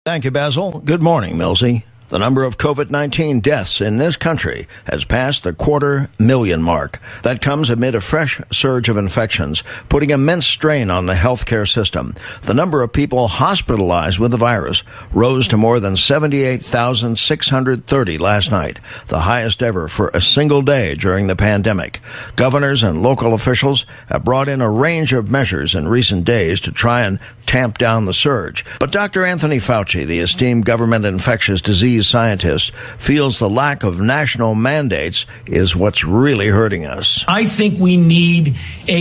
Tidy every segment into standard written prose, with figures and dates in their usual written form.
Thank you, Basil. Good morning, Millsy. The number of COVID-19 deaths in this country has passed the 250,000 mark. That comes amid a fresh surge of infections, putting immense strain on the healthcare system. The number of people hospitalized with the virus rose to more than 78,630 last night, the highest ever for a single day during the pandemic. Governors and local officials have brought in a range of measures in recent days to try and tamp down the surge. But Dr. Anthony Fauci, the esteemed government infectious disease scientist, feels the lack of national mandates is what's really hurting us. I think we need a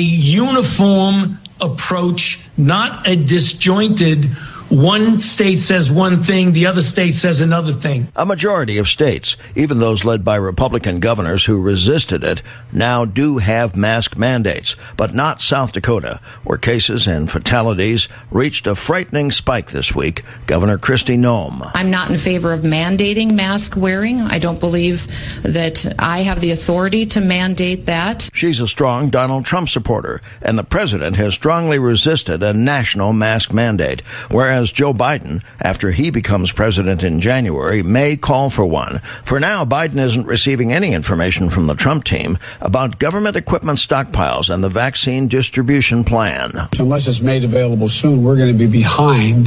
uniform approach, not a disjointed one state says one thing, the other state says another thing. A majority of states, even those led by Republican governors who resisted it, now do have mask mandates, but not South Dakota, where cases and fatalities reached a frightening spike this week. Governor Kristi Noem. I'm not in favor of mandating mask wearing. I don't believe that I have the authority to mandate that. She's a strong Donald Trump supporter, and the president has strongly resisted a national mask mandate, whereas Joe Biden, after he becomes president in January, may call for one. For now, Biden isn't receiving any information from the Trump team about government equipment stockpiles and the vaccine distribution plan. Unless it's made available soon, we're going to be behind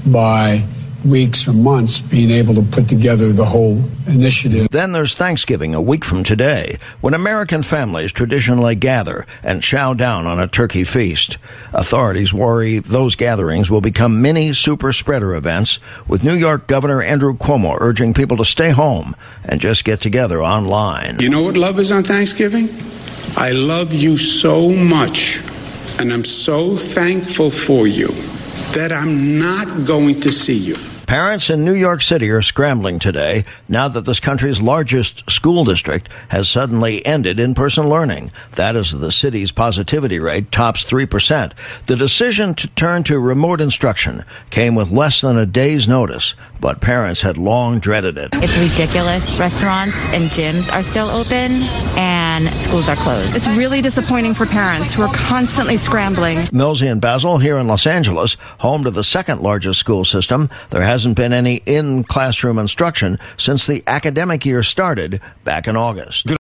by weeks or months being able to put together the whole initiative. Then there's Thanksgiving a week from today, when American families traditionally gather and chow down on a turkey feast. Authorities worry those gatherings will become mini super spreader events, with New York Governor Andrew Cuomo urging people to stay home and just get together online. You know what love is on Thanksgiving? I love you so much, and I'm so thankful for you that I'm not going to see you. Parents in New York City are scrambling today now that this country's largest school district has suddenly ended in-person learning. That is, the city's positivity rate tops 3%. The decision to turn to remote instruction came with less than a day's notice, but parents had long dreaded it. It's ridiculous. Restaurants and gyms are still open and schools are closed. It's really disappointing for parents who are constantly scrambling. Millsy and Basil here in Los Angeles, home to the second largest school system. There hasn't been any in-classroom instruction since the academic year started back in August.